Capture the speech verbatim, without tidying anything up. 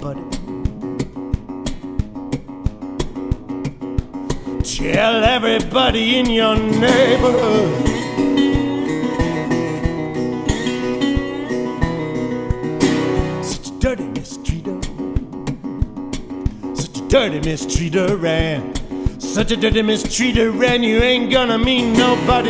nobody. Tell everybody in your neighborhood. Such a dirty mistreater, such a dirty mistreater, and such a dirty mistreater, and you ain't gonna meet nobody